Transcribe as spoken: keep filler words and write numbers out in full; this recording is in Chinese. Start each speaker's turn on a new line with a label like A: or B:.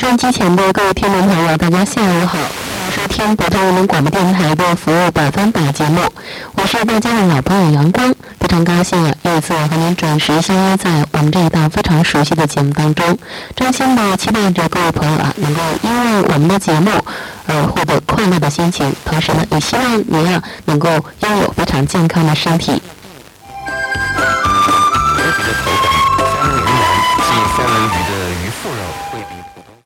A: 收音机前的各位听众朋友，大家下午好，欢迎收听北京人民广播电台的服务百分百节目，我是大家的老朋友阳光，非常高兴啊，又一次和您准时相约在我们这一档非常熟悉的节目当中，衷心的期待着各位朋友啊，能够因为我们的节目而获得快乐的心情，同时呢，也希望您啊能够拥有非常健康的身体。